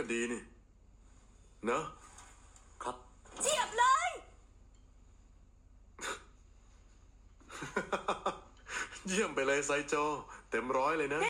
ก็ดีนี่นะครับเจียบเลยเยี่ยมไปเลยไซโจเต็มร้อยเลยนะ